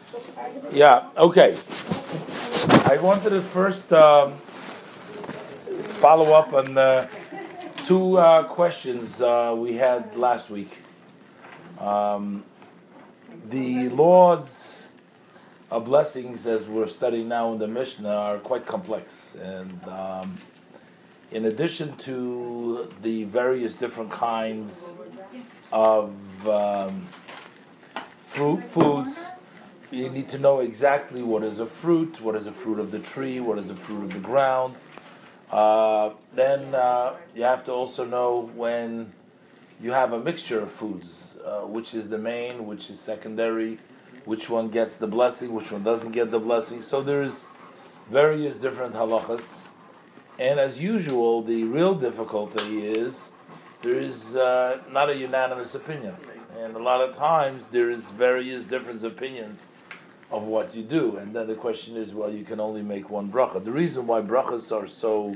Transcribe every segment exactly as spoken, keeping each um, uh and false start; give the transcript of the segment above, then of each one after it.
Yeah, okay. I wanted to first um, follow up on the two uh, questions uh, we had last week. Um, the laws of blessings, as we're studying now in the Mishnah, are quite complex. And um, in addition to the various different kinds of um, fruit foods, you need to know exactly what is a fruit, what is a fruit of the tree, what is a fruit of the ground. Uh, then uh, you have to also know when you have a mixture of foods, uh, which is the main, which is secondary, which one gets the blessing, which one doesn't get the blessing. So there's various different halachas. And as usual, the real difficulty is there is uh, not a unanimous opinion. And a lot of times there is various different opinions of what you do. And then the question is, well, you can only make one bracha. The reason why brachas are so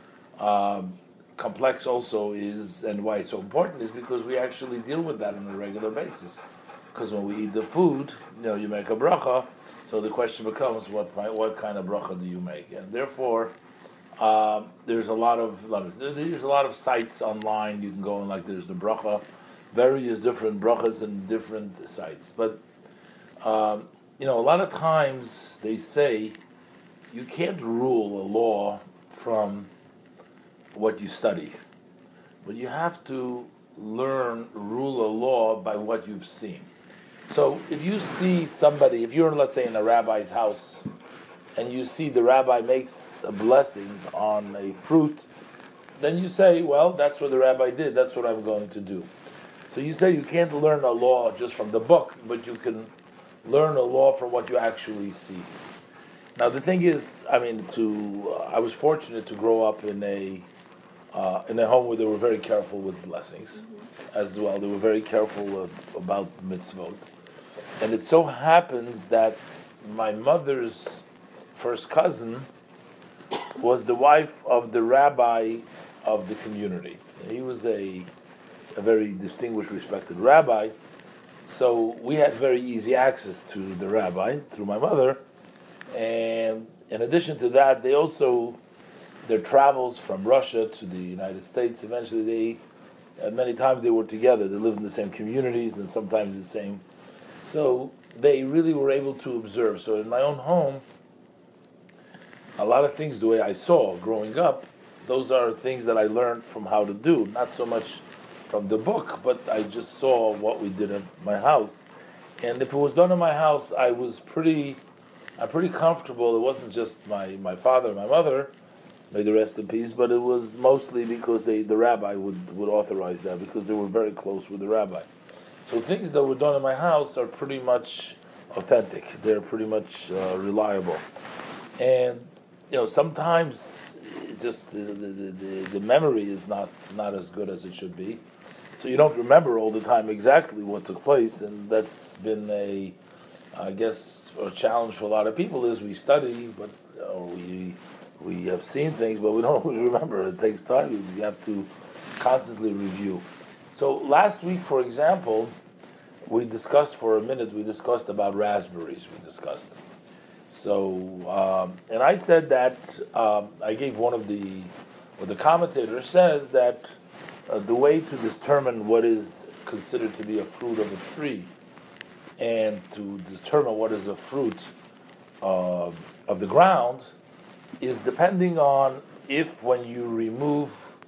um, complex also is, and why it's so important, is because we actually deal with that on a regular basis. Because when we eat the food, you know, you make a bracha, so the question becomes, what what kind of bracha do you make? And therefore, uh, there's a lot of, lot of there's a lot of sites online. You can go and like there's the bracha, various different brachas and different sites. But um, you know, a lot of times they say you can't rule a law from what you study, but you have to learn, rule a law by what you've seen. So if you see somebody, if you're, let's say, in a rabbi's house, and you see the rabbi makes a blessing on a fruit, then you say, well, that's what the rabbi did, that's what I'm going to do. So you say you can't learn a law just from the book, but you can learn a law from what you actually see. Now the thing is, I mean, to uh, I was fortunate to grow up in a uh, in a home where they were very careful with blessings, mm-hmm. as well. They were very careful of, about mitzvot, and it so happens that my mother's first cousin was the wife of the rabbi of the community. He was a a very distinguished, respected rabbi. So we had very easy access to the rabbi through my mother, and in addition to that, they also, their travels from Russia to the United States, eventually they, uh, many times they were together, they lived in the same communities and sometimes the same, so they really were able to observe. So in my own home, a lot of things the way I saw growing up, those are things that I learned from how to do, not so much from the book, but I just saw what we did in my house. And if it was done in my house, I was pretty, I'm pretty comfortable. It wasn't just my, my father and my mother, may the rest in peace, but it was mostly because they, the rabbi would, would authorize that, because they were very close with the rabbi. So things that were done in my house are pretty much authentic. They're pretty much uh, reliable. And, you know, sometimes it just the, the, the, the memory is not, not as good as it should be. So you don't remember all the time exactly what took place, and that's been a, I guess, a challenge for a lot of people. Is we study, but or we we have seen things, but we don't always remember. It takes time. You have to constantly review. So last week, for example, we discussed for a minute. We discussed about raspberries. We discussed them. So um, and I said that um, I gave one of the, or the commentator says that. Uh, the way to determine what is considered to be a fruit of a tree and to determine what is a fruit uh, of the ground is depending on if when you remove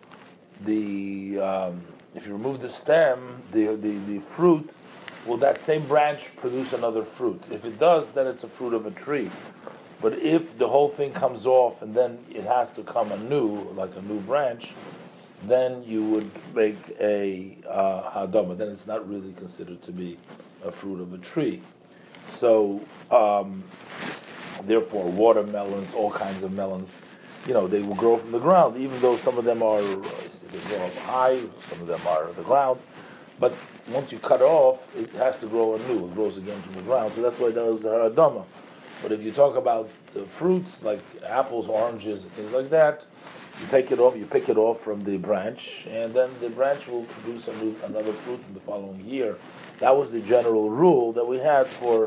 the um, if you remove the stem, the, the, the fruit, will that same branch produce another fruit? If it does, then it's a fruit of a tree. But if the whole thing comes off and then it has to come anew, like a new branch, then you would make a uh, hadama. Then it's not really considered to be a fruit of a tree. So, um, therefore, watermelons, all kinds of melons, you know, they will grow from the ground, even though some of them are, they grow up high, some of them are the ground. But once you cut off, it has to grow anew. It grows again from the ground. So that's why those are hadama. But if you talk about the fruits, like apples, oranges, and things like that, you take it off, you pick it off from the branch, and then the branch will produce a new, another fruit in the following year. That was the general rule that we had for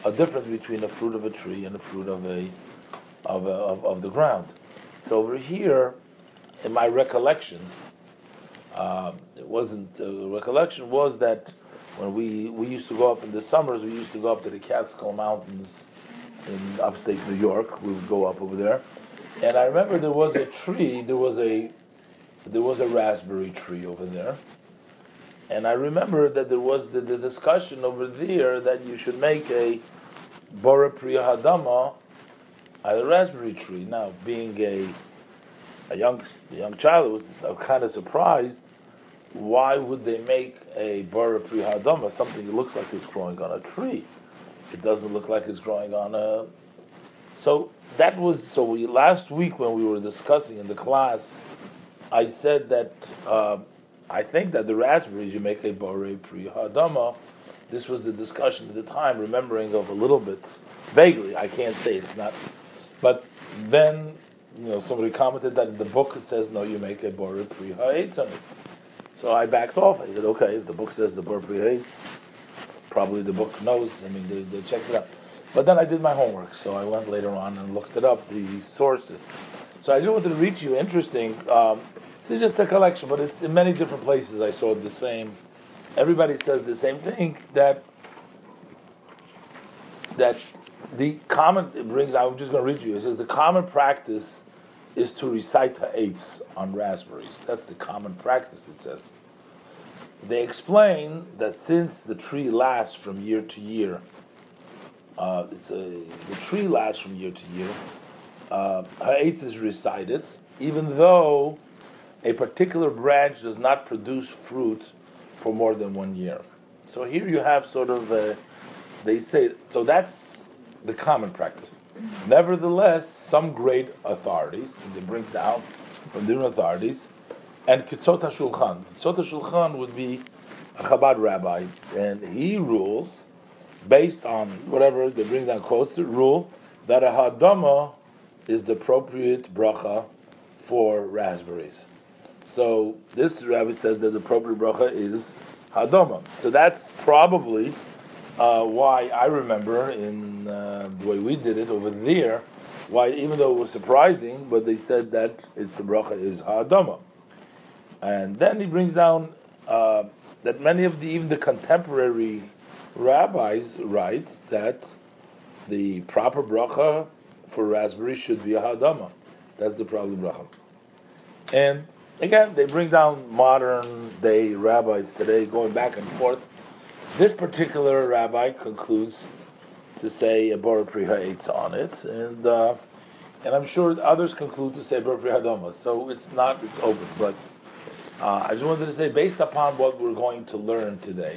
a difference between the fruit of a tree and the fruit of a of a, of, of the ground. So over here, in my recollection, uh, it wasn't the uh, recollection was that when we we used to go up in the summers, we used to go up to the Catskill Mountains in upstate New York. We would go up over there, and I remember there was a tree. There was a there was a raspberry tree over there. And I remember that there was the, the discussion over there that you should make a Bora Priya Hadama out of the raspberry tree. Now, being a a young a young child, I was kind of surprised. Why would they make a Bora Priya Hadama, something that looks like it's growing on a tree? It doesn't look like it's growing on a... So that was... So we, last week when we were discussing in the class, I said that... Uh, I think that the raspberries you make a Borei Pri Hadama. This was the discussion at the time, remembering of a little bit, vaguely. I can't say it's not, but then you know somebody commented that in the book it says no, you make a Borei Pri Ha'etz on it. So I backed off. I said okay, if the book says the Borei Pri Ha'etz, probably the book knows. I mean they, they checked it out. But then I did my homework, so I went later on and looked it up, the sources. So I just wanted to read you interesting. Um, This is just a collection, but it's in many different places I saw the same. Everybody says the same thing, that that the common, it brings, I'm just going to read you, it says the common practice is to recite ha'etz on raspberries. That's the common practice, it says. They explain that since the tree lasts from year to year, uh, it's a, the tree lasts from year to year, uh, ha'etz is recited, even though a particular branch does not produce fruit for more than one year. So here you have sort of, a, they say, so that's the common practice. Nevertheless, some great authorities, they bring down from different authorities, and Kitzot HaShulchan. Kitzot HaShulchan would be a Chabad rabbi, and he rules, based on whatever, they bring down quotes, the rule that a Hadama is the appropriate bracha for raspberries. So this rabbi says that the appropriate bracha is Hadama. So that's probably uh, why I remember in uh, the way we did it over there, why even though it was surprising, but they said that it's the bracha is Hadama. And then he brings down uh, that many of the even the contemporary rabbis write that the proper bracha for raspberry should be a Hadama. That's the proper bracha. And again, they bring down modern day rabbis today, going back and forth. This particular rabbi concludes to say a Bora Pri Ha'etz on it, and uh, and I'm sure others conclude to say Bora Pri Hadama. So it's not, it's open. But uh, I just wanted to say, based upon what we're going to learn today,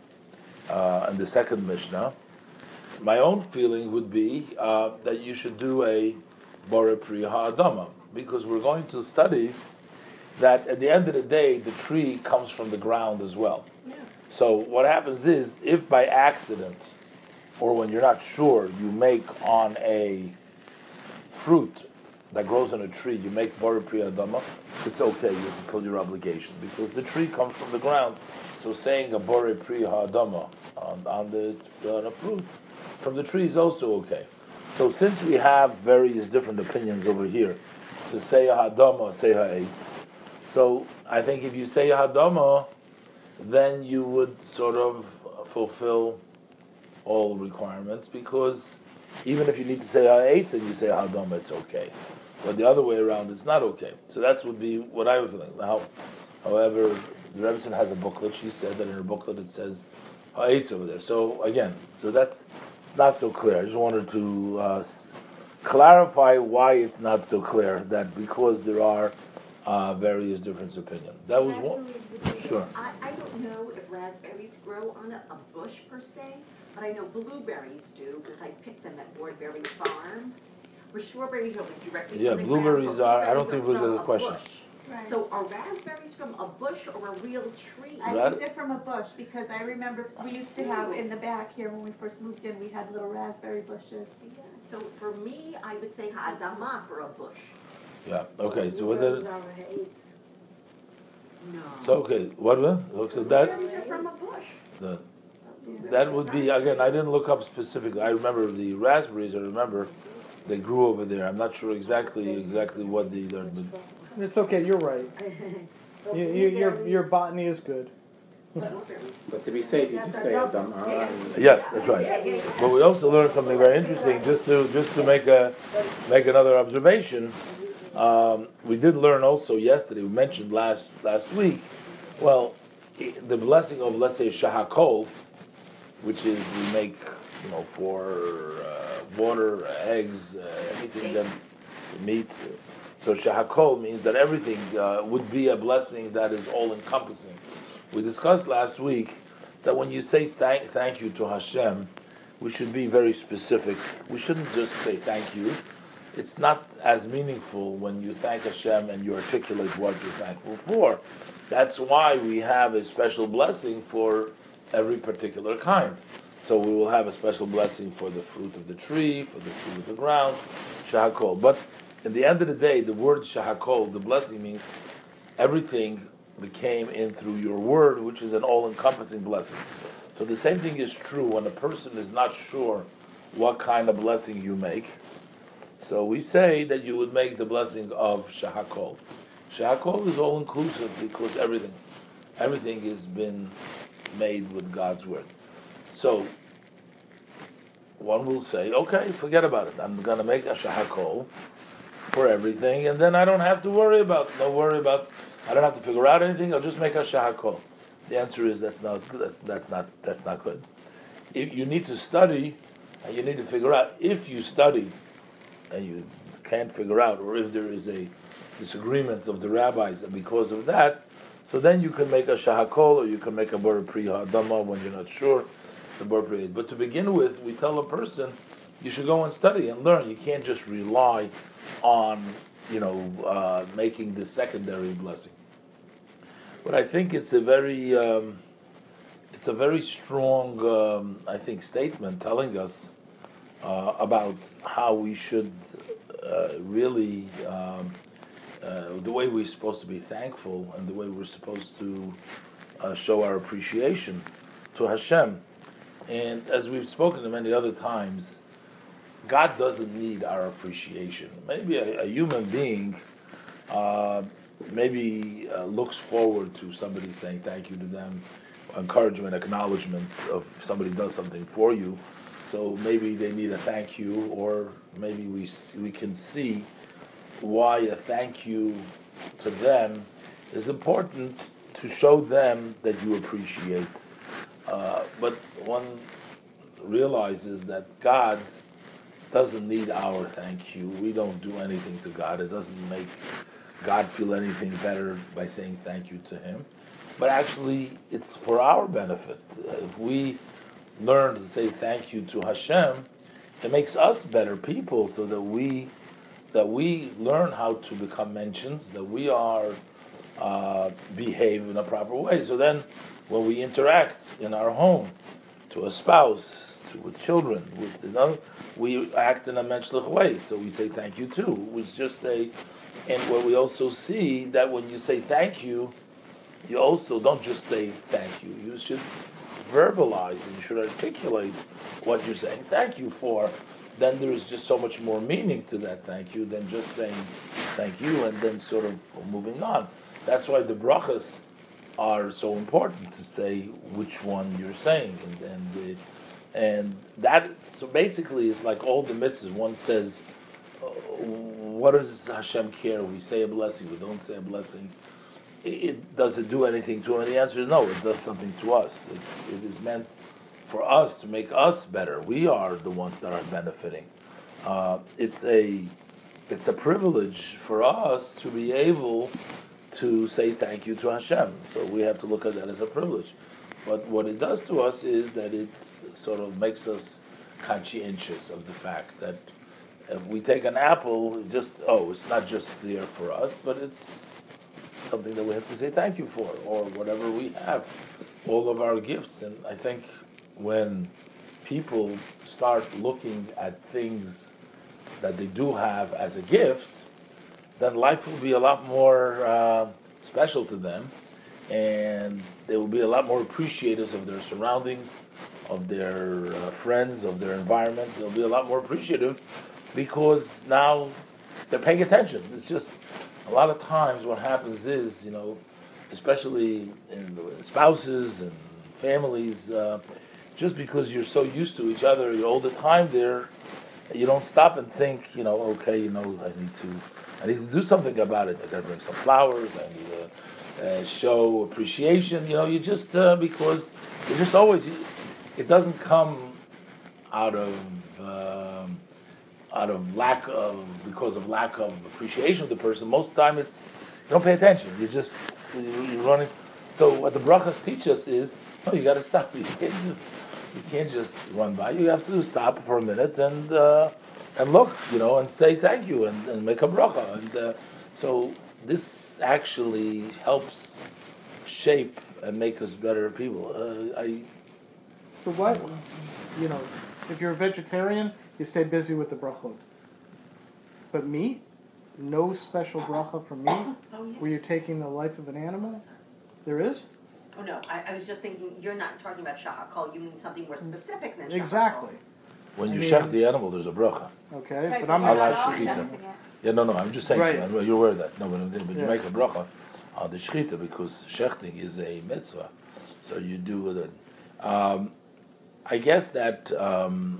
uh, in the second Mishnah, my own feeling would be uh, that you should do a Bora Pri Ha'adama, because we're going to study that at the end of the day, the tree comes from the ground as well. Yeah. So what happens is, if by accident, or when you're not sure, you make on a fruit that grows on a tree, you make Bora Pri Adama, it's okay, you fulfill your obligation, because the tree comes from the ground. So saying a Bora Pri Adama on, on the on a fruit from the tree is also okay. So since we have various different opinions over here, to say a Hadama, say ha'etz, so I think if you say Hadama, then you would sort of fulfill all requirements, because even if you need to say ha'etz and you say Hadama, it's okay. But the other way around, it's not okay. So that would be what I was feeling. Now, however, the Rebbetzin has a booklet. She said that in her booklet it says ha'etz over there. So again, so that's it's not so clear. I just wanted to uh, clarify why it's not so clear. That because there are Uh, various different opinions. That was one. Sure. I, I don't know if raspberries grow on a, a bush per se, but I know blueberries do because I picked them at Wardberry Farm. Where strawberries are directly Yeah, from the blueberries ground, are. I don't think blueberries we'll get are the from a question. bush. Right. So are raspberries from a bush or a real tree? I Ra- think they're from a bush, because I remember we used to have in the back here when we first moved in, we had little raspberry bushes. So for me, I would say ha'adama for a bush. Yeah. Okay. So what? The, No. so okay. What? What? So that. Blueberries are from a bush. The, that would be, again, I didn't look up specifically. I remember the raspberries, I remember they grew over there. I'm not sure exactly exactly what the, the, the It's okay, you're right. You, you, your, your botany is good. But to be safe, you just say Adam Aran. yes, that's right. But we also learned something very interesting. Just to just to make a make another observation, um, we did learn also yesterday. We mentioned last last week. Well, the blessing of, let's say, shahakol, which is we make, you know, for uh, water, eggs, uh, anything that meat. So shahakol means that everything uh, would be a blessing that is all encompassing. We discussed last week that when you say thank, thank you to Hashem, we should be very specific. We shouldn't just say thank you. It's not as meaningful when you thank Hashem and you articulate what you're thankful for. That's why we have a special blessing for every particular kind. So we will have a special blessing for the fruit of the tree, for the fruit of the ground, shahakol. But at the end of the day, the word shahakol, the blessing, means everything that came in through your word, which is an all-encompassing blessing. So the same thing is true when a person is not sure what kind of blessing you make. So we say that you would make the blessing of shahakol. Shahakol is all-inclusive because everything, everything has been made with God's word. So one will say, okay, forget about it. I'm going to make a shahakol for everything, and then I don't have to worry about, no worry about, I don't have to figure out anything. I'll just make a shahakol. The answer is that's not that's that's not that's not good. If you need to study, and you need to figure out if you study, and you can't figure out, or if there is a disagreement of the rabbis, and because of that, so then you can make a shahakol, or you can make a bar pri ha'adama when you're not sure the bar pri. But to begin with, we tell a person you should go and study and learn. You can't just rely on, you know, uh, making the secondary blessing. But I think it's a very, um, it's a very strong, um, I think, statement telling us uh, about how we should uh, really, um, uh, the way we're supposed to be thankful and the way we're supposed to uh, show our appreciation to Hashem. And as we've spoken many other times, God doesn't need our appreciation. Maybe a, a human being uh, maybe uh, looks forward to somebody saying thank you to them, encouragement, acknowledgement of if somebody does something for you. So maybe they need a thank you, or maybe we we can see why a thank you to them is important to show them that you appreciate. Uh, but one realizes that God doesn't need our thank you. We don't do anything to God. It doesn't make God feel anything better by saying thank you to Him. But actually, it's for our benefit. If we learn to say thank you to Hashem, it makes us better people, so that we that we learn how to become mentions, that we are uh, behave in a proper way. So then, when we interact in our home, to a spouse, to with children, with you know, we act in a menschlich way. So we say thank you too. It was just a, and what we also see that when you say thank you, you also don't just say thank you. You should verbalize and you should articulate what you're saying thank you for. Then there is just so much more meaning to that thank you than just saying thank you and then sort of moving on. That's why the brachas are so important, to say which one you're saying, and and, the, and that so basically it's like all the mitzvahs. One says, uh, what does Hashem care? We say a blessing, we don't say a blessing. It, it does it do anything to him? And the answer is no. It does something to us. It, it is meant for us to make us better. We are the ones that are benefiting. Uh, it's a it's a privilege for us to be able to say thank you to Hashem. So we have to look at that as a privilege. But what it does to us is that it sort of makes us conscientious of the fact that if we take an apple, just, oh, it's not just there for us, but it's something that we have to say thank you for, or whatever we have, all of our gifts. And I think when people start looking at things that they do have as a gift, then life will be a lot more uh, special to them, and they will be a lot more appreciative of their surroundings, of their uh, friends, of their environment. They'll be a lot more appreciative because now they're paying attention. It's just a lot of times what happens is, you know, especially in the spouses and families, uh, just because you're so used to each other, you're all the time there, you don't stop and think, you know, okay, you know, I need to, I need to do something about it. I gotta bring some flowers. I need to uh, show appreciation. You know, you just uh, because you just always, it doesn't come out of um, out of lack of because of lack of appreciation of the person. Most of the time, it's you don't pay attention. You just you're running. So what the brachas teach us is, no, you got to stop. You can't just you can't just run by. You have to stop for a minute and uh, and look, you know, and say thank you and, and make a bracha. And uh, so this actually helps shape and make us better people. Uh, I So what, you know, if you're a vegetarian, you stay busy with the brachot. But meat, no special bracha for meat, Oh, yes. where you're taking the life of an animal? There is? Oh, no, I, I was just thinking, you're not talking about shahakol, you mean something more specific than shahakol. Exactly. when I you mean- shech the animal, there's a bracha. Okay, Right, but I'm we're not all shechita. shechting it. Yeah, no, no, I'm just saying, Right. to you, you're aware of that. No, but, but you Yeah. make a bracha on the shechita because shechting is a mitzvah. So you do with it. Um, I guess that, um,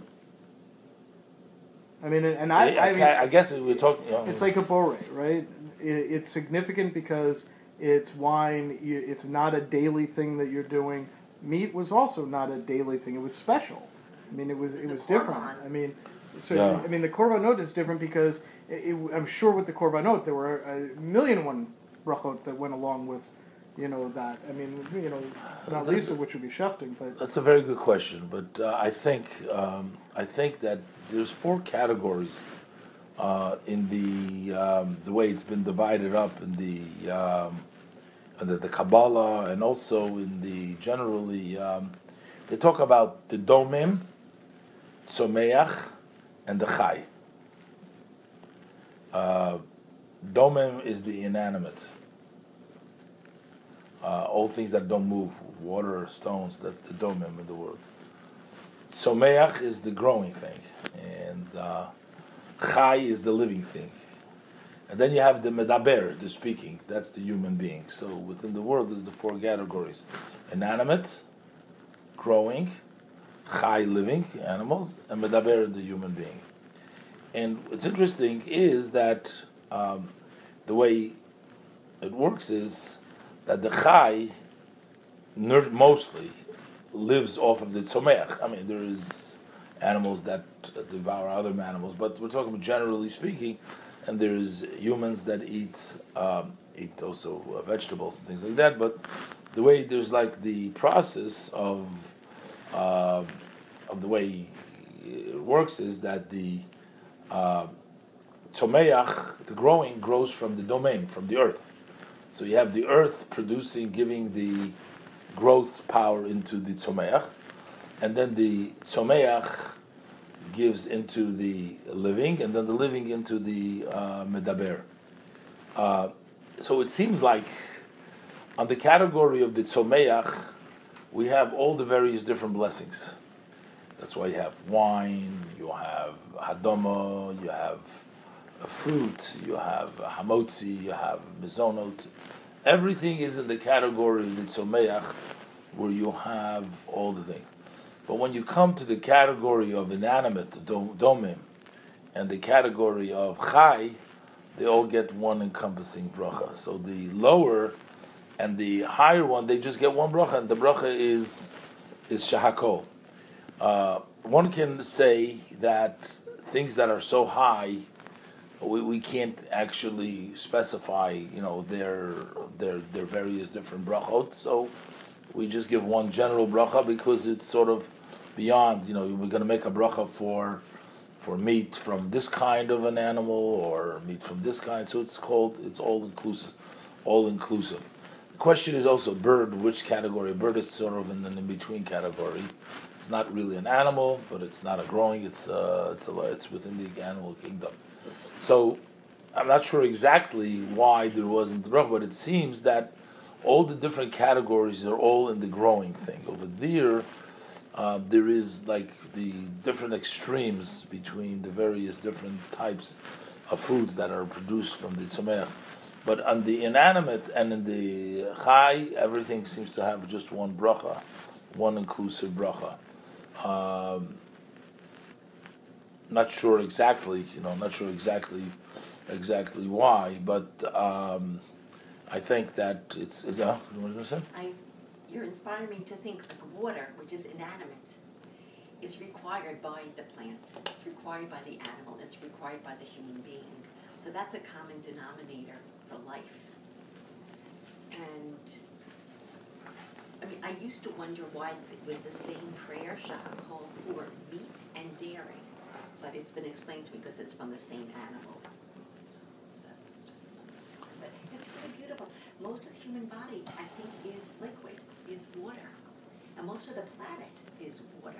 I mean, and I, I, I mean, I guess we were talking, you know, it's like a bore, right? It, it's significant because it's wine. You, it's not a daily thing that you're doing. Meat was also not a daily thing. It was special. I mean, it was it The was different. korban. I mean, so Yeah. I mean, the korbanot is different because it, it, I'm sure with the korbanot there were a million and one brachot that went along with, you know, that. I mean, you know, not least of which would be shefting, but that's a very good question. But uh, I think um, I think that there's four categories uh, in the um, the way it's been divided up in the um, in the, the Kabbalah and also in the generally um, they talk about the domim, tzomeach, and the chai. Uh, domim is the inanimate. Uh, all things that don't move, water, stones, that's the domim in the world. Someach is the growing thing, and uh, chai is the living thing. And then you have the medaber, the speaking, that's the human being. So within the world, there's the four categories. Inanimate, growing, chai, living animals, and medaber, the human being. And what's interesting is that um, the way it works is that the chai nur- mostly lives off of the tzomeach. I mean, there is animals that devour other animals, but we're talking about generally speaking, and there's humans that eat um, eat also uh, vegetables and things like that. But the way there's like the process of uh, of the way it works is that the uh, tzomeach, the growing, grows from the domain, from the earth. So you have the earth producing, giving the growth power into the tzomeach, and then the tzomeach gives into the living, and then the living into the uh, medaber. Uh, so it seems like on the category of the tzomeach, we have all the various different blessings. That's why you have wine, you have hadoma, you have a fruit, you have hamotzi, you have mizonot. Everything is in the category of the tzomeach, where you have all the things. But when you come to the category of inanimate, dom- domim, and the category of chai, they all get one encompassing bracha. So the lower and the higher one, they just get one bracha, and the bracha is is shahakol. Uh, one can say that things that are so high, we, we can't actually specify, you know, their their their various different brachot. So we just give one general bracha because it's sort of beyond. You know, we're going to make a bracha for for meat from this kind of an animal or meat from this kind. So it's called it's all inclusive, all inclusive. The question is also bird. Which category? Bird is sort of in the in between category. It's not really an animal, but it's not a growing. It's uh, it's a, it's within the animal kingdom. So I'm not sure exactly why there wasn't the bracha, but it seems that all the different categories are all in the growing thing. Over there, uh, there is like the different extremes between the various different types of foods that are produced from the tzomeach. But on the inanimate and in the chai, everything seems to have just one bracha, one inclusive bracha. Um, not sure exactly, you know, not sure exactly, exactly why, but um, I think that it's. Is that what you want to say? I, you're inspiring me to think like water, which is inanimate, is required by the plant. It's required by the animal. It's required by the human being. So that's a common denominator for life. And I mean, I used to wonder why it was the same prayer called for meat and dairy, but it's been explained to me because it's from the same animal. That's just another side. But it's really beautiful. Most of the human body, I think, is liquid, is water, and most of the planet is water.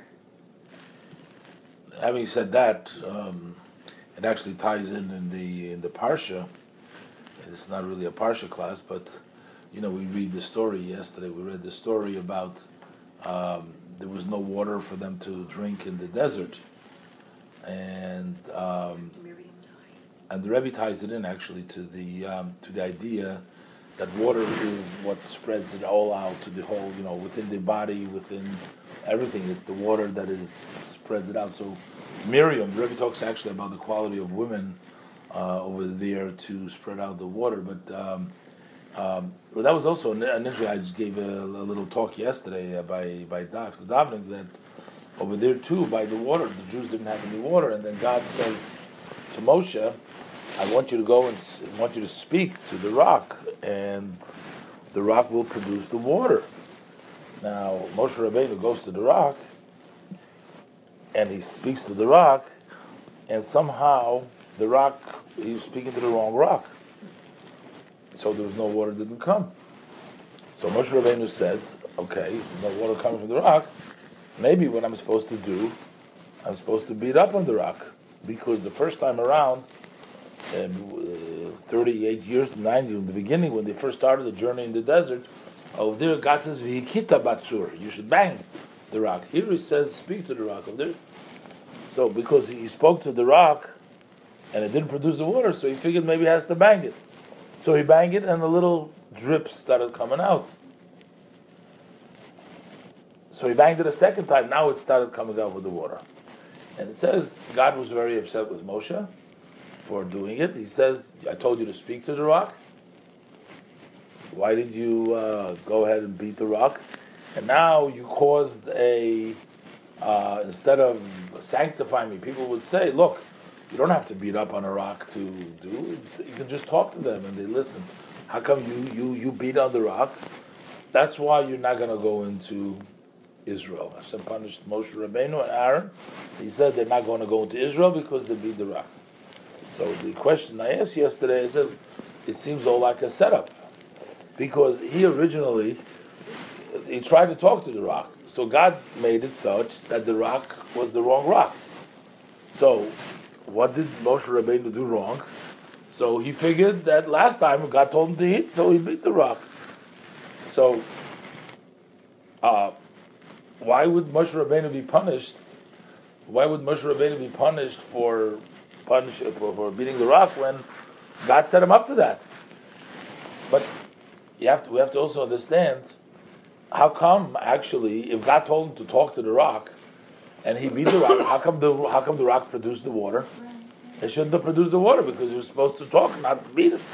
Having said that, um, it actually ties in in the in the parsha. It's not really a parsha class, but you know, we read the story yesterday. We read the story about um, there was no water for them to drink in the desert, and um, Miriam died. and the Rebbe ties it in actually to the um, to the idea that water is what spreads it all out to the whole, you know, within the body, within everything. It's the water that is spreads it out. So Miriam, the Rebbe talks actually about the quality of women uh, over there to spread out the water. But um, um, well, that was also initially. I just gave a, a little talk yesterday uh, by by after davening that over there too by the water, the Jews didn't have any water, and then God says to Moshe, I want you to go and s- I want you to speak to the rock, and the rock will produce the water. Now Moshe Rabbeinu goes to the rock, and he speaks to the rock, and somehow the rock, he was speaking to the wrong rock. So there was no water, didn't come. So Moshe Rabbeinu said, okay, there's no water coming from the rock. Maybe what I'm supposed to do, I'm supposed to beat up on the rock, because the first time around, um, uh, thirty-eight years, ninety, in the beginning, when they first started the journey in the desert, over there God says, "V'hikita batsur," you should bang the rock. Here he says, speak to the rock. Over there, so because he spoke to the rock, and it didn't produce the water, so he figured maybe he has to bang it. So he banged it, and the little drips started coming out. So he banged it a second time. Now it started coming out with the water. And it says God was very upset with Moshe for doing it. He says, I told you to speak to the rock. Why did you uh, go ahead and beat the rock? And now you caused a, uh, instead of sanctifying me, people would say, look, you don't have to beat up on a rock to do it. You can just talk to them and they listen. How come you, you, you beat on the rock? That's why you're not going to go into Israel. Hashem punished Moshe Rabbeinu and Aaron. He said they're not going to go into Israel because they beat the rock. So the question I asked yesterday, I said, it seems all like a setup. Because he originally, he tried to talk to the rock. So God made it such that the rock was the wrong rock. So what did Moshe Rabbeinu do wrong? So he figured that last time God told him to hit, so he beat the rock. So, uh, why would Moshe Rabbeinu be punished? Why would Moshe Rabbeinu be punished for punish for, for beating the rock when God set him up to that? But you have to. We have to also understand how come actually, if God told him to talk to the rock, and he beat the rock, how come the how come the rock produced the water? It shouldn't have produced the water because he was supposed to talk, not beat it.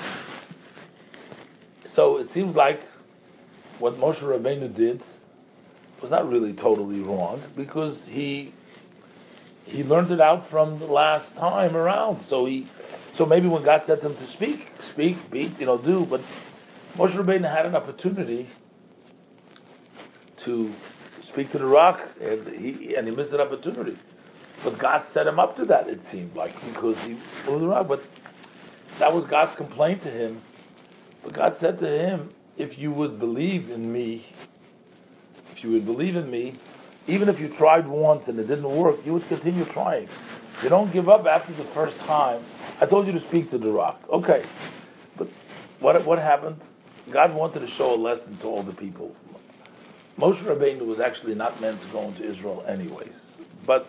So it seems like what Moshe Rabbeinu did was not really totally wrong, because he he learned it out from the last time around. So he, so maybe when God said to him to speak, speak, beat, you know, do. But Moshe Rabbeinu had an opportunity to speak to the rock, and he and he missed an opportunity. But God set him up to that. It seemed like, because he moved the rock. But that was God's complaint to him. But God said to him, "If you would believe in me." If you would believe in me, even if you tried once and it didn't work, you would continue trying. You don't give up after the first time. I told you to speak to the rock. Okay. But what what happened? God wanted to show a lesson to all the people. Moshe Rabbeinu was actually not meant to go into Israel anyways, but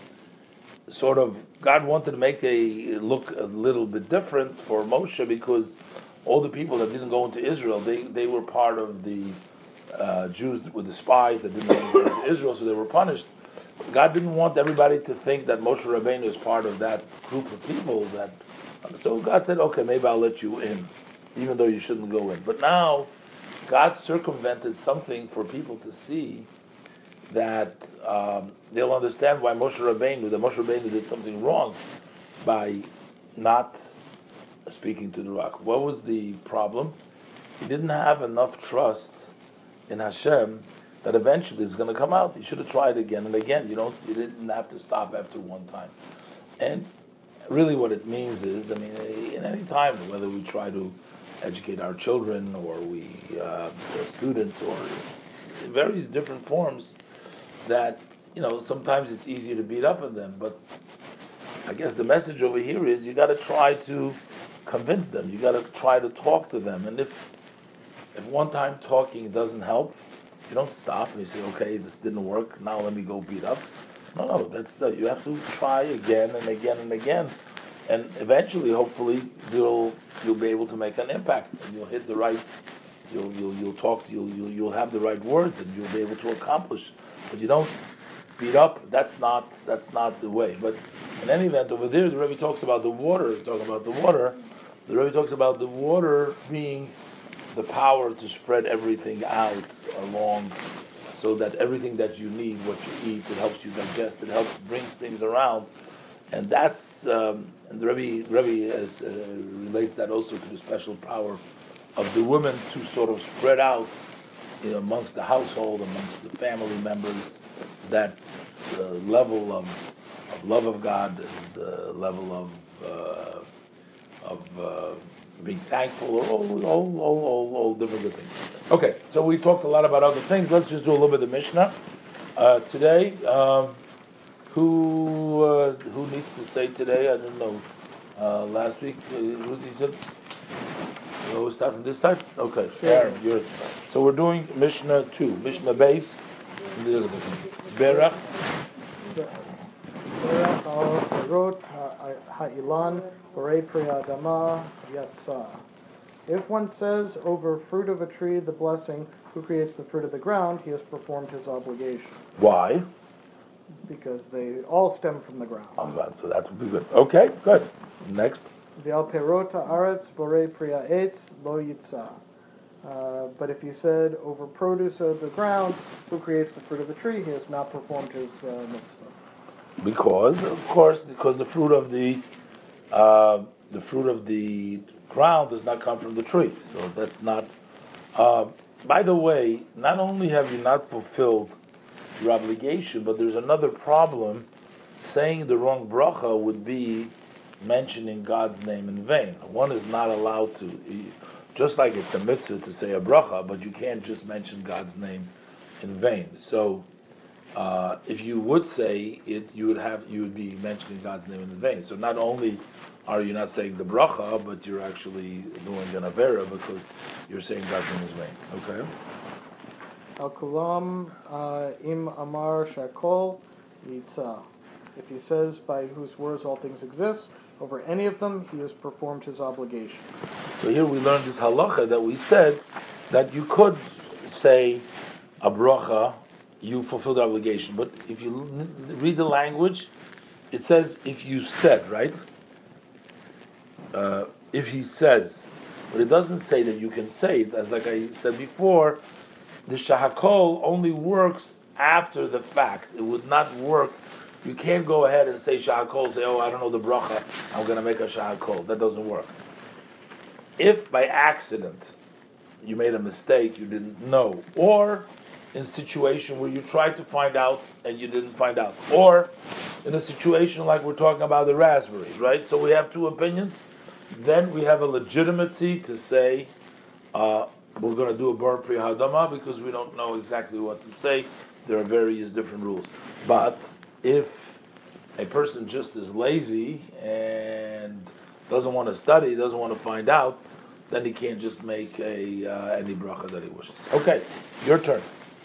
sort of God wanted to make a look a little bit different for Moshe because all the people that didn't go into Israel, they, they were part of the uh, Jews that were the spies that didn't go into Israel, so they were punished. God didn't want everybody to think that Moshe Rabbeinu is part of that group of people. That so God said, okay, maybe I'll let you in, even though you shouldn't go in. But now God circumvented something for people to see that um, they'll understand why Moshe Rabbeinu, that Moshe Rabbeinu did something wrong by not speaking to the rock. What was the problem? He didn't have enough trust in Hashem that eventually it's going to come out. You should have tried again and again. You don't. You didn't have to stop after one time. And really, what it means is, I mean, in any time, whether we try to educate our children or we uh, students or in various different forms, that you know sometimes it's easier to beat up on them. But I guess the message over here is you got to try to convince them. You got to try to talk to them. And if if one time talking doesn't help, you don't stop and you say, okay, this didn't work, now let me go beat up. No, no, that's the, you have to try again and again and again. And eventually, hopefully, you'll you'll be able to make an impact and you'll hit the right, you'll you'll you'll talk, you'll you'll you'll have the right words and you'll be able to accomplish. But you don't beat up, that's not that's not the way. But in any event, over there the Rebbe talks about the water, talking about the water, the Rebbe talks about the water being the power to spread everything out along, so that everything that you need, what you eat, it helps you digest, it helps brings things around, and that's um, and the Rebbe, Rebbe has, uh, relates that also to the special power of the women to sort of spread out, you know, amongst the household, amongst the family members, that uh, level of, of love of God, the level of uh, of uh, being thankful, or all, all, all, all, all different good things. Okay, so we talked a lot about other things. Let's just do a little bit of Mishnah uh, today. Um, who uh, who needs to say today? I don't know. Uh, last week, uh, Rudy said. Oh, we start from this side. Okay, Aaron, you're. So we're doing Mishnah two, Mishnah base. Berach. Berach al Perot Ha'ilan Borei Pri Adama Yatsa. If one says over fruit of a tree the blessing, who creates the fruit of the ground, he has performed his obligation. Why? Because they all stem from the ground. Oh, God, so that would be good. Okay, good. Next. V'al perot ha'aretz borei pri ha'etz lo yitza. Uh, but if you said over produce of the ground, who creates the fruit of the tree, he has not performed his uh, mitzvah. Because, of course, because the fruit of the uh, the fruit of the ground does not come from the tree, so that's not. Uh, by the way, not only have you not fulfilled your obligation, but there's another problem. Saying the wrong bracha would be mentioning God's name in vain. One is not allowed to. Just like it's a mitzvah to say a bracha, but you can't just mention God's name in vain. So, uh, if you would say it, you would have you would be mentioning God's name in vain. So not only are you not saying the bracha, but you're actually doing an avera because you're saying God's name in vain. Okay. Al kulam im amar shakol yitza. If he says by whose words all things exist, over any of them, he has performed his obligation. So here we learned this halacha that we said that you could say a bracha, you fulfilled the obligation. But if you read the language, it says if you said, right? Uh, if he says, but it doesn't say that you can say it. As like I said before, the shahakol only works after the fact. It would not work. You can't go ahead and say shahakol, say, oh, I don't know the bracha, I'm going to make a shahakol. That doesn't work. If by accident you made a mistake, you didn't know, or in a situation where you tried to find out and you didn't find out, or in a situation like we're talking about the raspberries, right? So we have two opinions. Then we have a legitimacy to say uh, we're going to do a bar pri hadama because we don't know exactly what to say. There are various different rules. But if a person just is lazy and doesn't want to study, doesn't want to find out, then he can't just make a uh, any bracha that he wishes. Okay, your turn.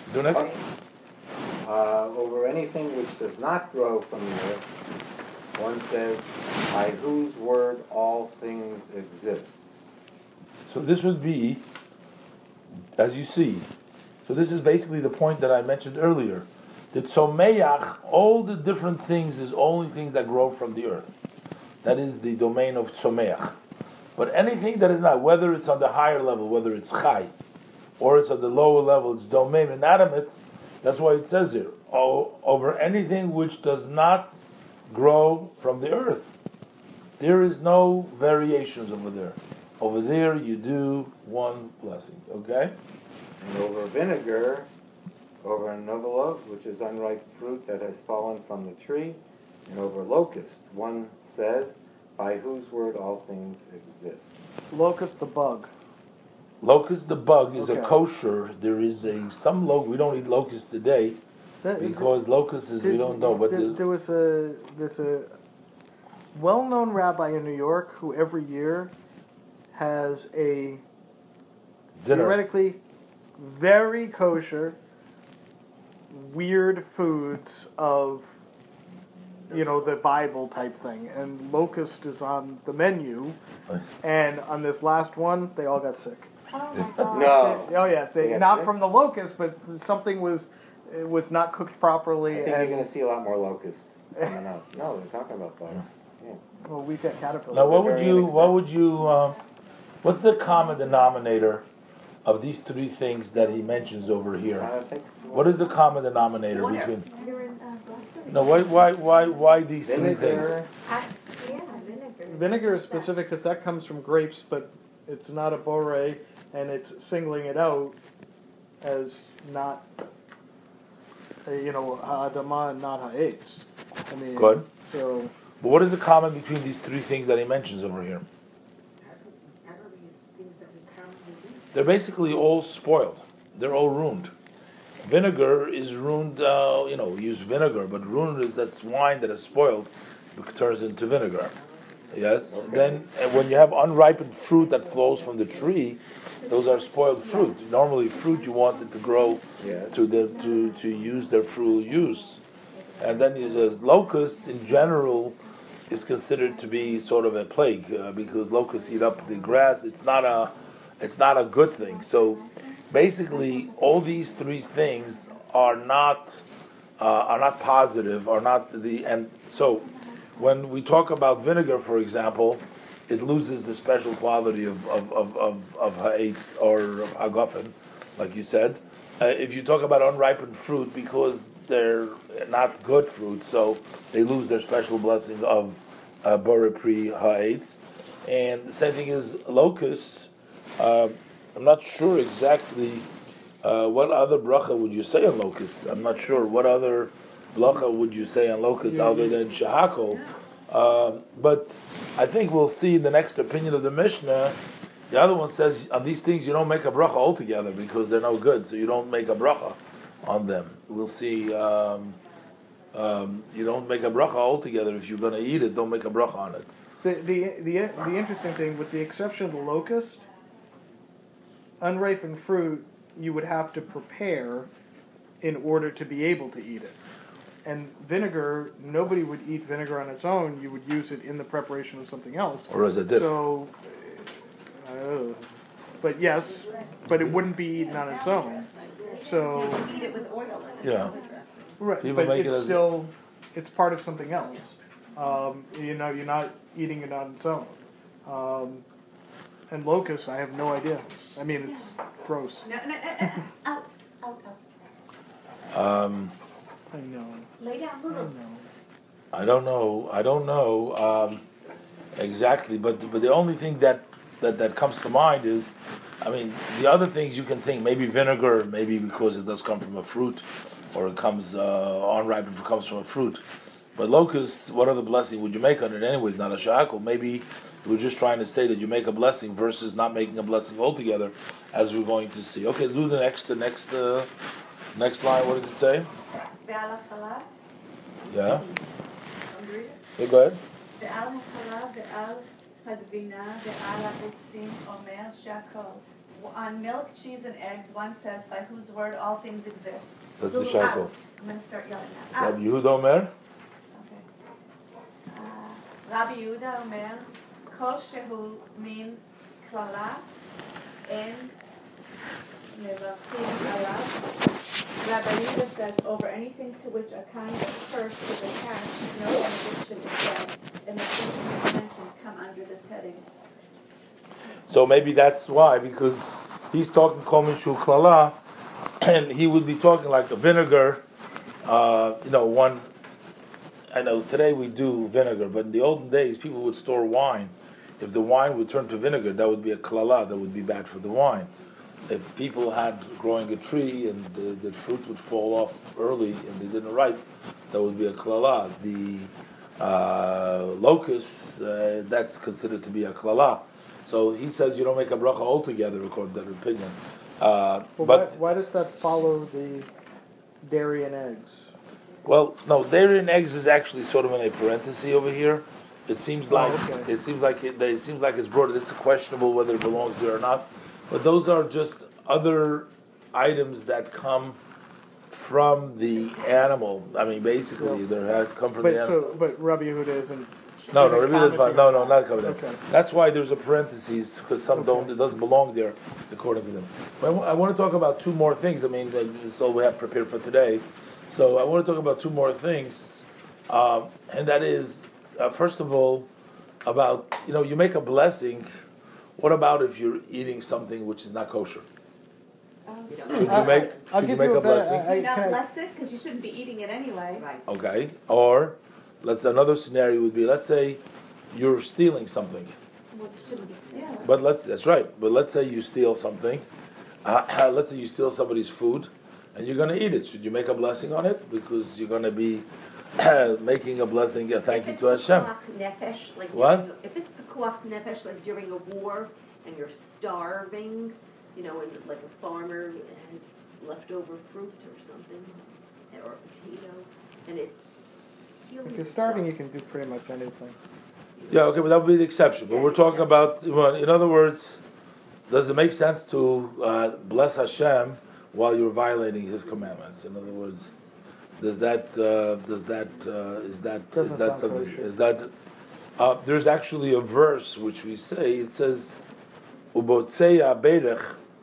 Do next. Uh, over anything which does not grow from the earth, one says, by whose word all things exist. So this would be, as you see, so this is basically the point that I mentioned earlier. The tzomeach, all the different things is only things that grow from the earth. That is the domain of tzomeach. But anything that is not, whether it's on the higher level, whether it's chai, or it's on the lower level, it's domain inanimate, that's why it says here, oh, over anything which does not grow from the earth. There is no variations over there. Over there you do one blessing, okay? And over vinegar, over novelot, which is unripe fruit that has fallen from the tree, and over locust, one says, by whose word all things exist. Locust the bug. Locust the bug is Okay. a kosher. There is a some lo- we don't eat locust today That- because locust is we don't know. But there, the, there was a there's a well-known rabbi in New York who every year has a dinner. theoretically very kosher, weird foods of, you know, the Bible type thing, and locust is on the menu, and on this last one, they all got sick. Oh my God. No. They- oh yeah, they, They got not sick? from the locust, but something was it was not cooked properly, I think and you're going to see a lot more locusts coming out. No, they're talking about bugs. Yeah. well, we've got caterpillars. Now, what would Very you? What inexpensive. would you? Um, what's the common denominator of these three things that he mentions over here? Trying to think. What is the common denominator between? You're in, uh, Gloucester. No, why, why, why, why these three things? Vinegar. I- Yeah, vinegar. Vinegar is specific because that comes from grapes, but it's not a boré, and it's singling it out as not, uh, you know, ha'adamah and not ha'etz. I mean, Good. So, But what is the common between these three things that he mentions over here? They're basically all spoiled. They're all ruined. Vinegar is ruined, uh, you know, we use vinegar, but ruined is that's wine that is spoiled, it turns into vinegar. Yes? Then uh, when you have unripened fruit that flows from the tree, those are spoiled fruit. Normally fruit you want it to grow Yes. to the to, to use their full use. And then he says locusts in general is considered to be sort of a plague uh, because locusts eat up the grass. It's not a it's not a good thing. So basically, all these three things are not uh, are not positive, are not the and so when we talk about vinegar, for example, it loses the special quality of of of of, of ha'etz or of hagafen, like you said. Uh, if you talk about unripened fruit, because they're not good fruit, so they lose their special blessing of uh, borei pri ha'etz. And the same thing is locusts. Uh, I'm not sure exactly uh, what other bracha would you say on locusts. I'm not sure what other bracha would you say on locusts other than shahakol. Um, but I think we'll see in the next opinion of the Mishnah. The other one says on these things you don't make a bracha altogether because they're no good, so you don't make a bracha on them. We'll see. Um, um, you don't make a bracha altogether if you're going to eat it. Don't make a bracha on it. the, the the the interesting thing, with the exception of the locust, unripened fruit you would have to prepare in order to be able to eat it. And vinegar, nobody would eat vinegar on its own. You would use it in the preparation of something else. Or as a dip. So, uh, but yes, but it wouldn't be eaten on its own. So, Eat it with oil and Yeah. salad dressing. right, People but make it it's as- still, it's part of something else. Um, you know, you're not eating it on its own. Um, and locust, I have no idea. I mean, it's gross. No, no, no, no, out, out, out. Um, I know. Lay down, I Lulu. know. I don't know. I don't know um, exactly, but but the only thing that, that, that comes to mind is, I mean, the other things you can think maybe vinegar, maybe because it does come from a fruit, or it comes uh, unripened if it comes from a fruit. But locusts, what other blessing would you make on it anyways? Not a shakal. Maybe we're just trying to say that you make a blessing versus not making a blessing altogether, as we're going to see. Okay, do the next the next uh, next line. What does it say? ועל החלב, Yeah. Yeah, go ahead. ועל החלב ועל הגבינה ועל הביצים אומר שהכל on milk, cheese, and eggs, one says, by whose word all things exist. That's the Who shackle. out? I'm gonna start yelling that. Out. Rabbi Yehuda Omer. Okay. Uh, Rabbi Yehuda Omer, kol shehu min klala, en mevakim alav. Rabbi Yehuda says, over anything to which a kind of curse is attached, no benediction is said, and the things mentioned come under this heading. So maybe that's why, because he's talking kol mishu klala, and he would be talking like a vinegar. Uh, you know, one. I know today we do vinegar, but in the olden days, people would store wine. If the wine would turn to vinegar, that would be a klala. That would be bad for the wine. If people had growing a tree and the, the fruit would fall off early and they didn't ripe, that would be a klala. The uh, locust, uh, that's considered to be a klala. So he says you don't make a bracha altogether, according to that opinion. Uh, Well, but why, why does that follow the dairy and eggs? well, no, dairy and eggs is actually sort of in a parenthesis over here. It seems like Oh, okay. it seems like it, it seems like it's brought. It's questionable whether it belongs there or not. But those are just other items that come from the animal. I mean, basically, Yeah. they have come from But the animal. so, but Rabbi Yehuda isn't. No, isn't no, Rabbi Yehuda's fine. commenting No, on no, that. not coming in. Okay. That's why there's a parenthesis, because some Okay. don't. It doesn't belong there, according to them. But I wa- I want to talk about two more things. I mean, that's all we have prepared for today. So I want to talk about two more things, um, and that is, uh, first of all, about you know, you make a blessing. What about if you're eating something which is not kosher? You don't Should know. you make I'll should you give make you a a better- blessing? I- Do not can I- bless it, because you shouldn't be eating it anyway. Right. Okay. Or let's another scenario would be, let's say you're stealing something. Well, it shouldn't be stealing. But let's that's right. But let's say you steal something. Uh, let's say you steal somebody's food, and you're going to eat it. Should you make a blessing on it because you're going to be making a blessing? A thank you to Hashem. Nefesh, like What? during- if it's pekuach nefesh, like during a war and you're starving, you know, and like a farmer has leftover fruit or something, or a potato, and it's healing If you're starving, you yourself. can do pretty much anything. Yeah, okay, but that would be the exception. But we're talking about, well, in other words, does it make sense to uh, bless Hashem while you're violating His commandments? In other words, does that uh, does that uh, is that is Doesn't that sound something? kosher. Is that uh, there's actually a verse which we say, it says, "Ubotzeya berech."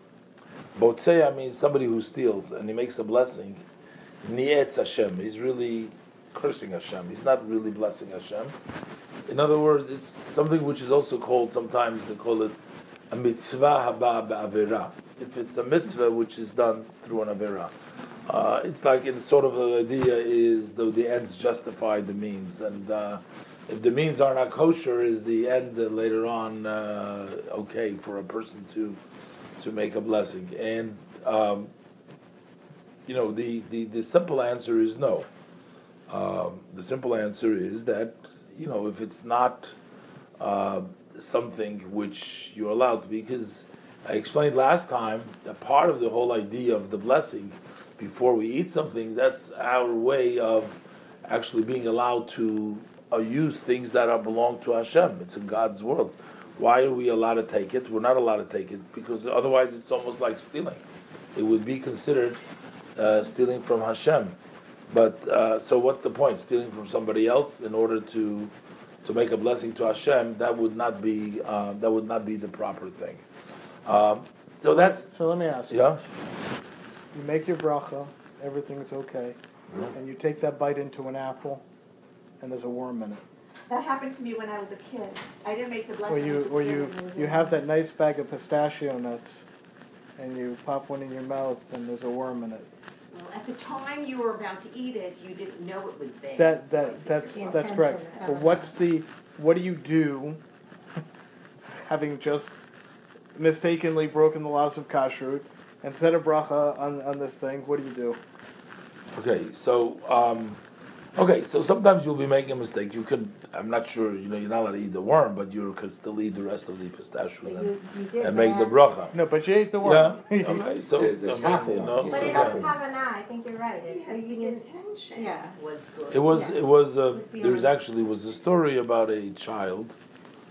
Botzeya means somebody who steals and he makes a blessing. Nietz Hashem. He's really cursing Hashem. He's not really blessing Hashem. In other words, it's something which is also called, sometimes they call it a mitzvah haba ba'avera. If it's a mitzvah which is done through an avera. Uh, it's like, it's sort of the idea is, though the ends justify the means. And uh, if the means are not kosher, is the end uh, later on uh, okay for a person to to make a blessing? And, um, you know, the, the, the simple answer is no. Um, the simple answer is that, you know, if it's not uh, something which you're allowed to, because I explained last time that part of the whole idea of the blessing before we eat something, that's our way of actually being allowed to uh, use things that are belong to Hashem. It's in God's world. Why are we allowed to take it? We're not allowed to take it because otherwise it's almost like stealing. It would be considered uh, stealing from Hashem. But uh, so what's the point? Stealing from somebody else in order to to make a blessing to Hashem? That would not be uh, that would not be the proper thing. Um, so that's So let me ask you. yeah. You make your bracha, everything's okay, and you take that bite into an apple, and there's a worm in it. That happened to me when I was a kid. I didn't make the blessing. Or I you, just or did it you, and it was you in have there. that nice bag of pistachio nuts, and you pop one in your mouth, and there's a worm in it. Well, at the time you were about to eat it, you didn't know it was there. That, so I that, think that's, you're- that's correct. But what's the, what do you do, having just mistakenly broken the laws of kashrut, and said a bracha on, on this thing, what do you do? Okay, so um, okay, so sometimes you'll be making a mistake. You could, I'm not sure, you know, you're not allowed to eat the worm, but you could still eat the rest of the pistachios But and, you, you did and make the that. bracha. No, but you ate the Yeah. worm. Okay. So There- there's I mean, half you one. know, But so it yeah. doesn't have an eye, I think you're right. It, Yes, you the can- intention yeah. was good. It was. Yeah. It was. Uh, It's there's beyond- actually was a story about a child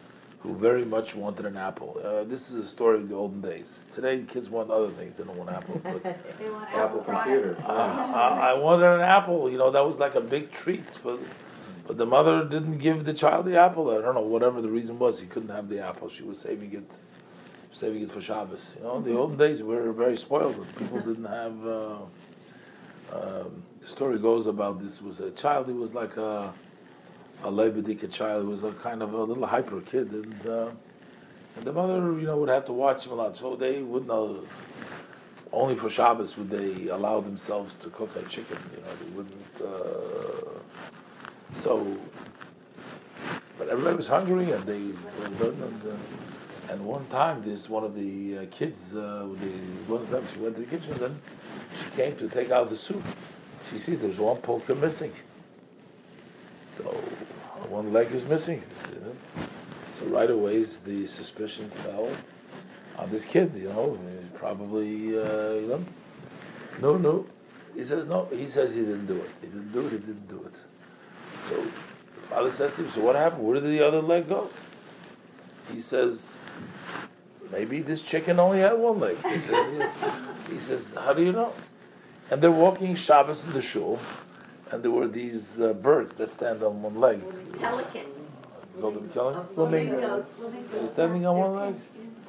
who very much wanted an apple. Uh, this is a story of the olden days. Today, kids want other things. They don't want apples. But They want Apple computers. uh, I, I wanted an apple. You know, that was like a big treat. But, but the mother didn't give the child the apple. I don't know, whatever the reason was. He couldn't have the apple. She was saving it, saving it for Shabbos. You know, in the olden days, we were very spoiled. People didn't have... Uh, um, the story goes about this was a child. He was like a... a Leibedika child who was a kind of a little hyper kid, and, uh, and the mother, you know, would have to watch him a lot. So they wouldn't know. Only for Shabbos would they allow themselves to cook a chicken. You know, they wouldn't. Uh, so, but everybody was hungry, and they were done. And, uh, and one time, this one of the uh, kids, uh, the one of them, she went to the kitchen, and she came to take out the soup. She sees there's one polka missing. So one leg is missing. So right away the suspicion fell on this kid, you know, probably, uh, you know, no, no. He says no. He says he didn't do it. He didn't do it. He didn't do it. So the father says to him, so what happened? Where did the other leg go? He says, maybe this chicken only had one leg. He says, he says, how do you know? And they're walking Shabbos in the shul, and there were these uh, birds that stand on one leg. Pelicans. Golden killing? Oh, Flamingos. Flamingos. They're standing on one leg.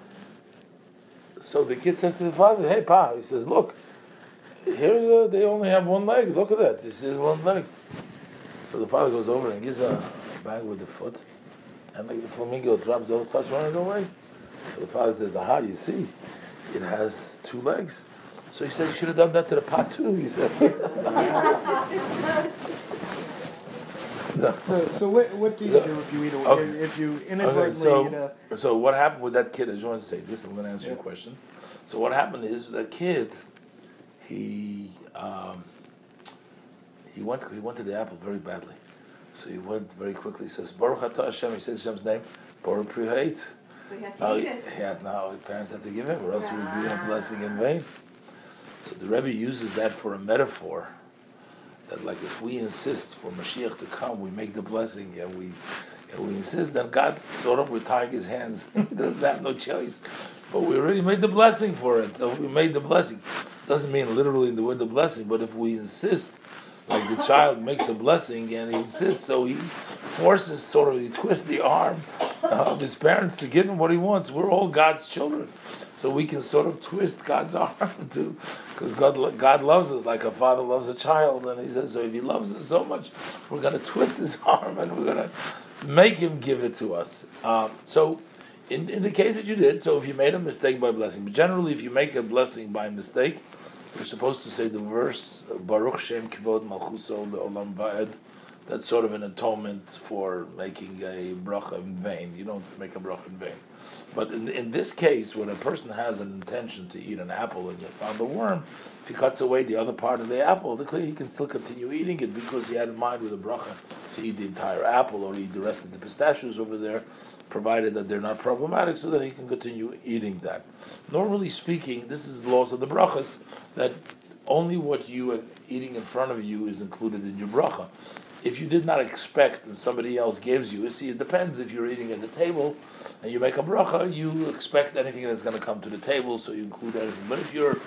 So the kid says to the father, hey, Pa, he says, look, here's a, they only have one leg. Look at that. This is one leg. So the father goes over and gives a bang with the foot, and like the flamingo drops those touch running away. So the father says, aha, you see, it has two legs. So he said, you should have done that to the pot too, he said. No. So, so what, what do you do if you eat a Okay. if you Okay, inadvertently so, eat a so what happened with that kid, I just want to say this, I'm going to answer your Yeah. question. So what happened is, that kid, he um, he went he wanted the apple very badly. So he went very quickly, he says, Baruch Atah Hashem, he says Hashem's name, Baruch Pri Ha'etz. We had to Now, eat it. yeah, now his parents had to give him, or else he would be a blessing in vain. So the Rebbe uses that for a metaphor, that like if we insist for Mashiach to come, we make the blessing, and we and we insist, then God sort of, we're tying his hands. He doesn't have no choice. But we already made the blessing for it, so we made the blessing. Doesn't mean literally in the word the blessing, but if we insist, like the child makes a blessing, and he insists, so he forces, sort of, he twists the arm of his parents to give him what he wants. We're all God's children. So we can sort of twist God's arm to, because God, God loves us like a father loves a child, and he says, so if he loves us so much, we're going to twist his arm and we're going to make him give it to us. Um, so in, in the case that you did, so if you made a mistake by blessing, but generally if you make a blessing by mistake, you're supposed to say the verse, Baruch Shem Kivod Malchuso Le'olam Va'ed. That's sort of an atonement for making a bracha in vain. You don't make a bracha in vain. But in, in this case, when a person has an intention to eat an apple and you found a worm, if he cuts away the other part of the apple, he can still continue eating it because he had in mind with a bracha to eat the entire apple or eat the rest of the pistachios over there, provided that they're not problematic, so that he can continue eating that. Normally speaking, this is the laws of the brachas, that only what you are eating in front of you is included in your bracha. If you did not expect and somebody else gives you, see, it depends. If you're eating at the table and you make a bracha, you expect anything that's going to come to the table, so you include everything. But if you're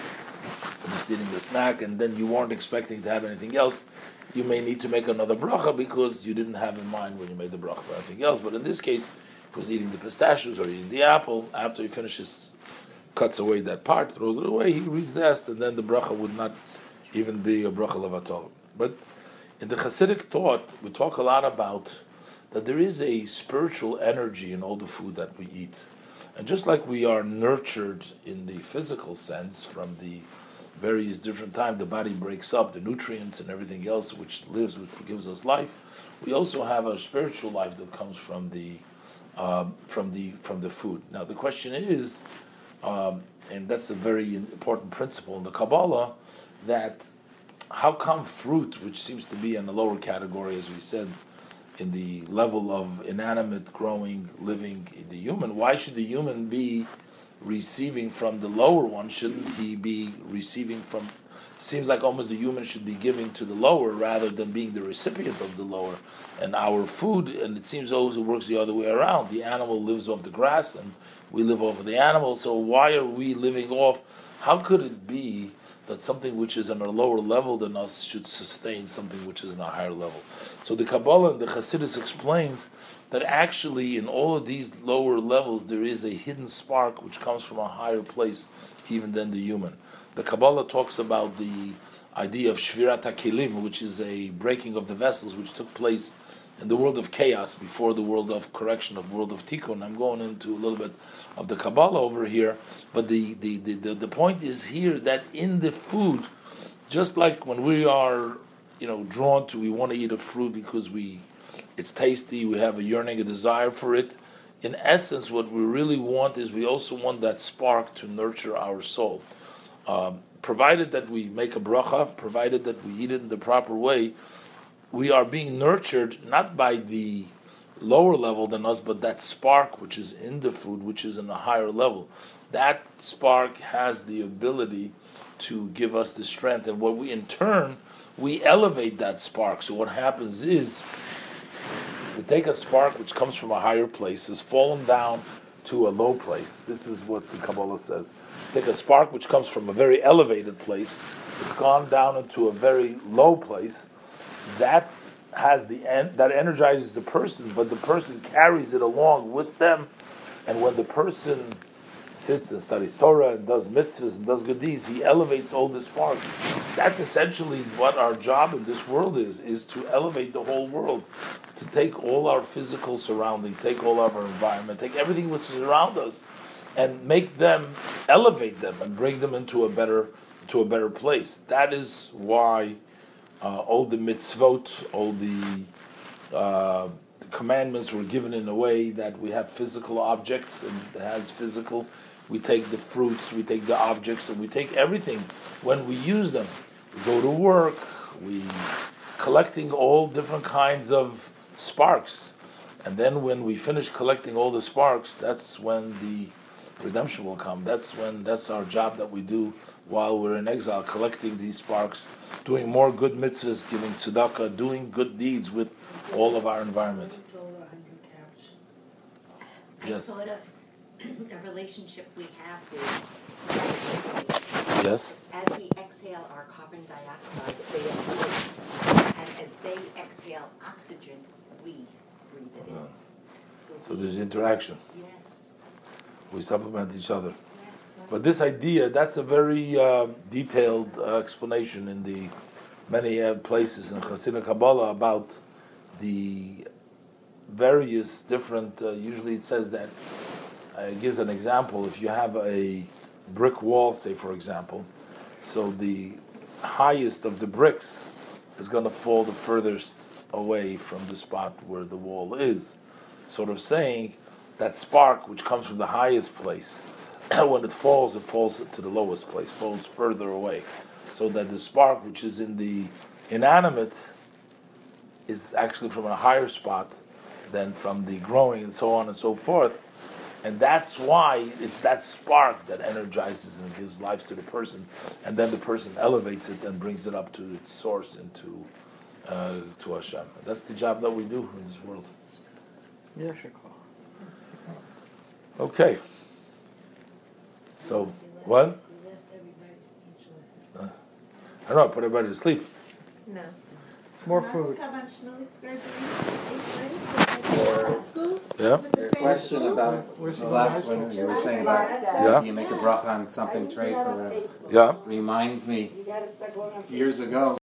just eating a snack and then you weren't expecting to have anything else, you may need to make another bracha because you didn't have in mind when you made the bracha for anything else. But in this case, if he was eating the pistachios or eating the apple, after he finishes, cuts away that part, throws it away, he reads the rest, and then the bracha would not even be a bracha levatol. But in the Hasidic thought, we talk a lot about that there is a spiritual energy in all the food that we eat. And just like we are nurtured in the physical sense from the various different times, the body breaks up, the nutrients and everything else which lives, which gives us life, we also have a spiritual life that comes from the um, from the from the food. Now the question is, um, and that's a very important principle in the Kabbalah, that how come fruit, which seems to be in the lower category, as we said, in the level of inanimate, growing, living, the human, why should the human be receiving from the lower one? Shouldn't he be receiving from seems like almost the human should be giving to the lower rather than being the recipient of the lower. And our food, and it seems always it works the other way around. The animal lives off the grass and we live off of the animal. So why are we living off? How could it be that something which is on a lower level than us should sustain something which is on a higher level? So the Kabbalah and the Hasidus explains that actually in all of these lower levels there is a hidden spark which comes from a higher place even than the human. The Kabbalah talks about the idea of Shvirat HaKelim, which is a breaking of the vessels which took place in the world of chaos before the world of correction, of world of Tikkun. I'm going into a little bit of the Kabbalah over here, but the, the, the, the, the point is here that in the food, just like when we are, you know, drawn to, we want to eat a fruit because we, it's tasty, we have a yearning, a desire for it. In essence, what we really want is we also want that spark to nurture our soul. Um, provided that we make a bracha, provided that we eat it in the proper way, we are being nurtured not by the lower level than us, but that spark which is in the food, which is in a higher level. That spark has the ability to give us the strength, and what we in turn, we elevate that spark. So what happens is, we take a spark which comes from a higher place, has fallen down to a low place. This is what the Kabbalah says. Take a spark which comes from a very elevated place, it's gone down into a very low place. That has the en- that energizes the person, but the person carries it along with them. And when the person sits and studies Torah and does mitzvahs and does good deeds, he elevates all the sparks. That's essentially what our job in this world is, is to elevate the whole world, to take all our physical surroundings, take all of our environment, take everything which is around us, and make them, elevate them, and bring them into a better, to a better place. That is why uh, all the mitzvot, all the uh, commandments were given in a way that we have physical objects, and it has physical. We take the fruits, we take the objects, and we take everything when we use them. We go to work, we collecting all different kinds of sparks. And then when we finish collecting all the sparks, that's when the redemption will come. That's when, that's our job that we do while we're in exile, collecting these sparks, doing more good mitzvahs, giving tzedakah, doing good deeds with all of our environment. I Yes. thought of the relationship we have with Yes. as we exhale our carbon dioxide, they absorb, and as they exhale oxygen, we breathe it in. So there's interaction. Yes, We supplement each other. yes. But this idea, that's a very uh, detailed uh, explanation in the many uh, places in Hasidic Kabbalah about the various different, uh, usually it says that, uh, it gives an example, if you have a brick wall, say for example, so the highest of the bricks is going to fall the furthest away from the spot where the wall is. Sort of saying that spark which comes from the highest place, when it falls, it falls to the lowest place, falls further away. So that the spark which is in the inanimate is actually from a higher spot than from the growing and so on and so forth. And that's why it's that spark that energizes and gives life to the person, and then the person elevates it and brings it up to its source, into uh, to Hashem. That's the job that we do in this world. Yeah, Shikha. Okay. So, what? Uh, I don't know, I put everybody to sleep. No. More food. Yeah? Your question about the last one, you were saying about, Yeah. do you make a bracha on something trade for whatever, Yeah. reminds me, years ago,